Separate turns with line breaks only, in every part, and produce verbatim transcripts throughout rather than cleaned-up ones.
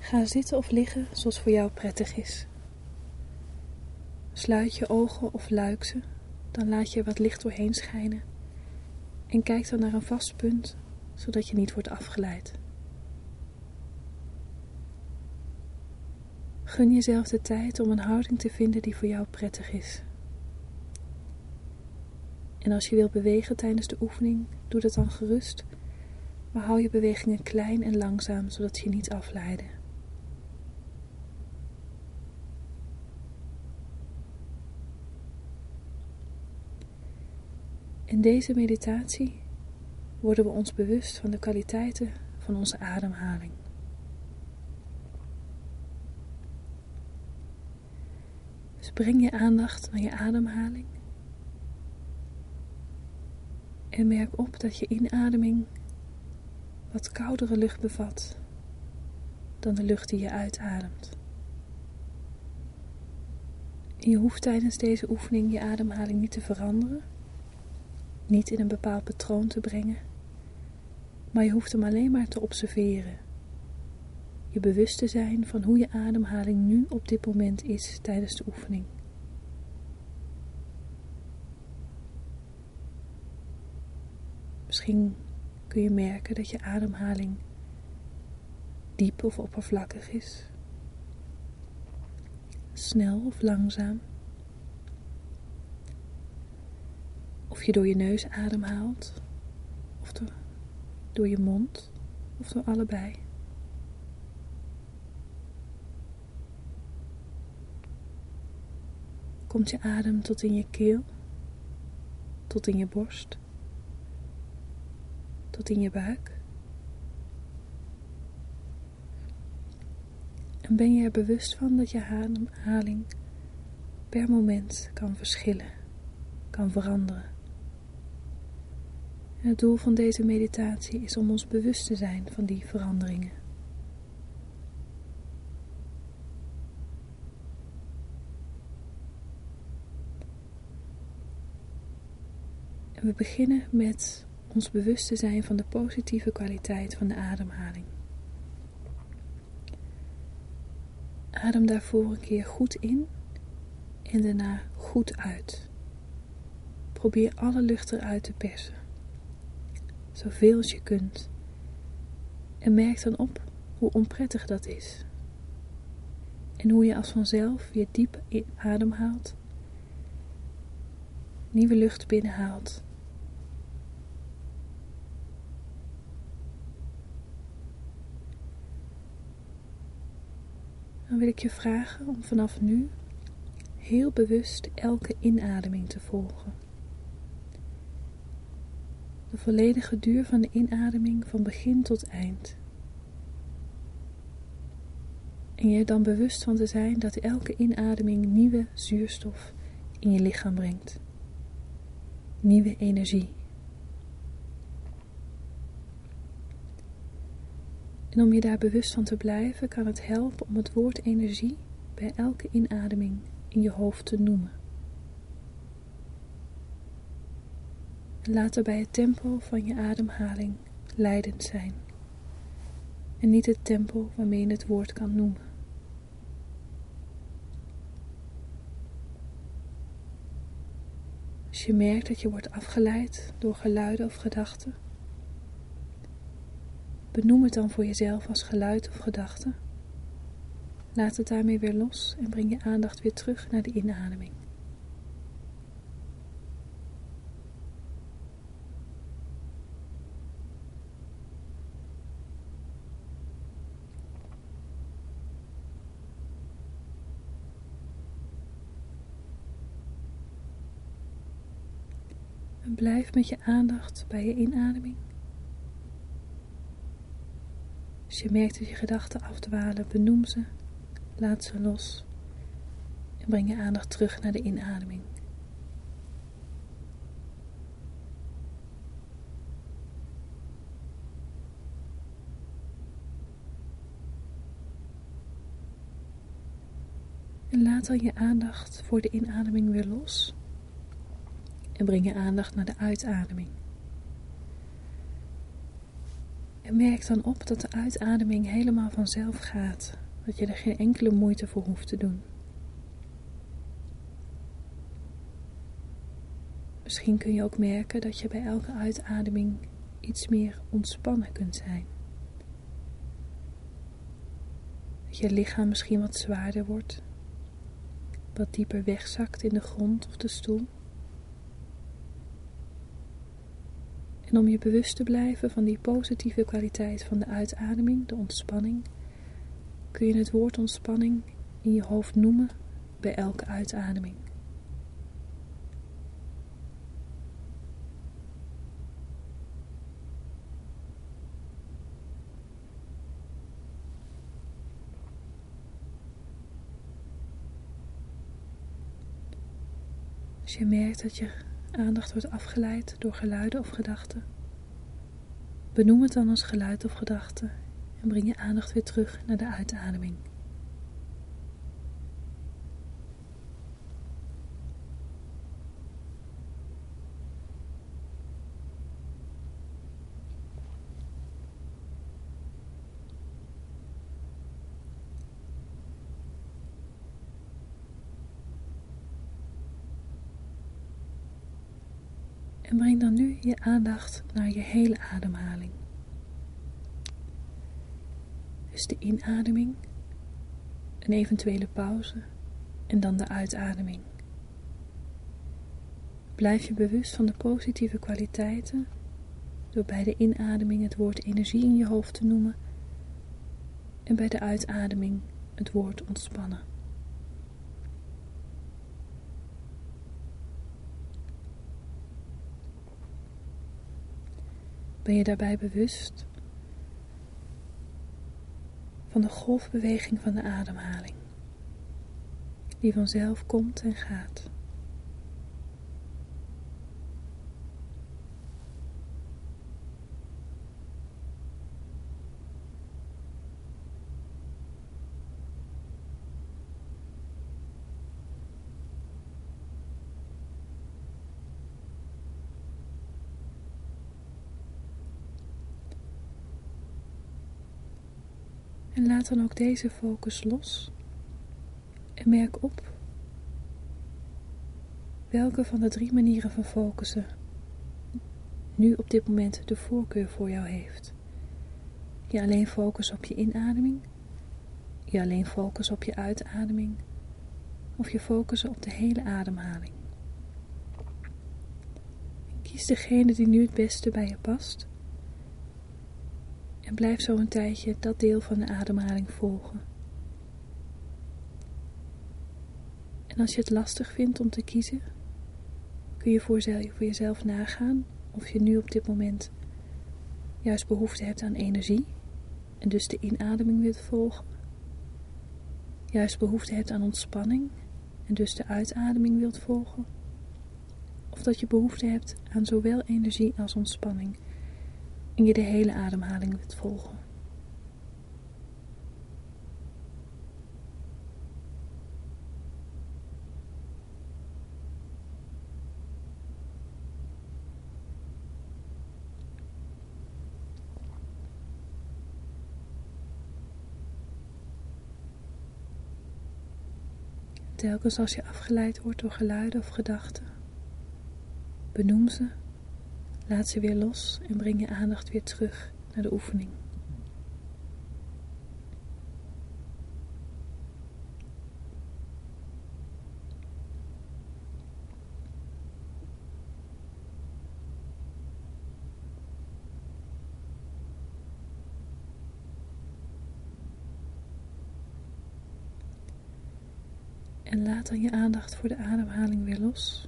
Ga zitten of liggen zoals voor jou prettig is. Sluit je ogen of luik ze, dan laat je er wat licht doorheen schijnen en kijk dan naar een vast punt, zodat je niet wordt afgeleid. Gun jezelf de tijd om een houding te vinden die voor jou prettig is. En als je wilt bewegen tijdens de oefening, doe dat dan gerust, maar hou je bewegingen klein en langzaam, zodat ze je niet afleiden. In deze meditatie worden we ons bewust van de kwaliteiten van onze ademhaling. Dus breng je aandacht naar je ademhaling en merk op dat je inademing wat koudere lucht bevat dan de lucht die je uitademt. En je hoeft tijdens deze oefening je ademhaling niet te veranderen, niet in een bepaald patroon te brengen, maar je hoeft hem alleen maar te observeren. Je bewust te zijn van hoe je ademhaling nu op dit moment is tijdens de oefening. Misschien kun je merken dat je ademhaling diep of oppervlakkig is, snel of langzaam, of je door je neus ademhaalt, of door, door je mond, of door allebei. Komt je adem tot in je keel, tot in je borst, tot in je buik? En ben je er bewust van dat je ademhaling per moment kan verschillen, kan veranderen? En het doel van deze meditatie is om ons bewust te zijn van die veranderingen. En we beginnen met ons bewust te zijn van de positieve kwaliteit van de ademhaling. Adem daarvoor een keer goed in en daarna goed uit. Probeer alle lucht eruit te persen, zoveel als je kunt. En merk dan op hoe onprettig dat is. En hoe je als vanzelf weer diep ademhaalt, nieuwe lucht binnenhaalt. Dan wil ik je vragen om vanaf nu heel bewust elke inademing te volgen. De volledige duur van de inademing van begin tot eind. En je er dan bewust van te zijn dat elke inademing nieuwe zuurstof in je lichaam brengt. Nieuwe energie. En om je daar bewust van te blijven, kan het helpen om het woord energie bij elke inademing in je hoofd te noemen. En laat daarbij het tempo van je ademhaling leidend zijn. En niet het tempo waarmee je het woord kan noemen. Als je merkt dat je wordt afgeleid door geluiden of gedachten, benoem het dan voor jezelf als geluid of gedachte. Laat het daarmee weer los en breng je aandacht weer terug naar de inademing. En blijf met je aandacht bij je inademing. Als je merkt dat je gedachten afdwalen, benoem ze, laat ze los en breng je aandacht terug naar de inademing. En laat dan je aandacht voor de inademing weer los en breng je aandacht naar de uitademing. En merk dan op dat de uitademing helemaal vanzelf gaat. Dat je er geen enkele moeite voor hoeft te doen. Misschien kun je ook merken dat je bij elke uitademing iets meer ontspannen kunt zijn. Dat je lichaam misschien wat zwaarder wordt, wat dieper wegzakt in de grond of de stoel. En om je bewust te blijven van die positieve kwaliteit van de uitademing, de ontspanning, kun je het woord ontspanning in je hoofd noemen bij elke uitademing. Als je merkt dat je aandacht wordt afgeleid door geluiden of gedachten, benoem het dan als geluid of gedachte en breng je aandacht weer terug naar de uitademing. En breng dan nu je aandacht naar je hele ademhaling. Dus de inademing, een eventuele pauze en dan de uitademing. Blijf je bewust van de positieve kwaliteiten door bij de inademing het woord energie in je hoofd te noemen en bij de uitademing het woord ontspannen. Ben je daarbij bewust van de golfbeweging van de ademhaling, die vanzelf komt en gaat. En laat dan ook deze focus los en merk op welke van de drie manieren van focussen nu op dit moment de voorkeur voor jou heeft. Je alleen focus op je inademing, je alleen focus op je uitademing of je focussen op de hele ademhaling. Kies degene die nu het beste bij je past. En blijf zo een tijdje dat deel van de ademhaling volgen. En als je het lastig vindt om te kiezen, kun je voor jezelf nagaan of je nu op dit moment juist behoefte hebt aan energie en dus de inademing wilt volgen. Juist behoefte hebt aan ontspanning en dus de uitademing wilt volgen. Of dat je behoefte hebt aan zowel energie als ontspanning en je de hele ademhaling wilt volgen. Telkens als je afgeleid wordt door geluiden of gedachten, benoem ze, laat ze weer los en breng je aandacht weer terug naar de oefening. En laat dan je aandacht voor de ademhaling weer los.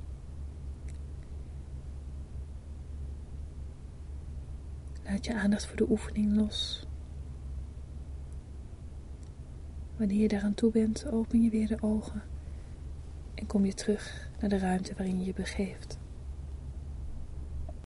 Laat je aandacht voor de oefening los. Wanneer je daaraan toe bent, open je weer de ogen en kom je terug naar de ruimte waarin je je begeeft.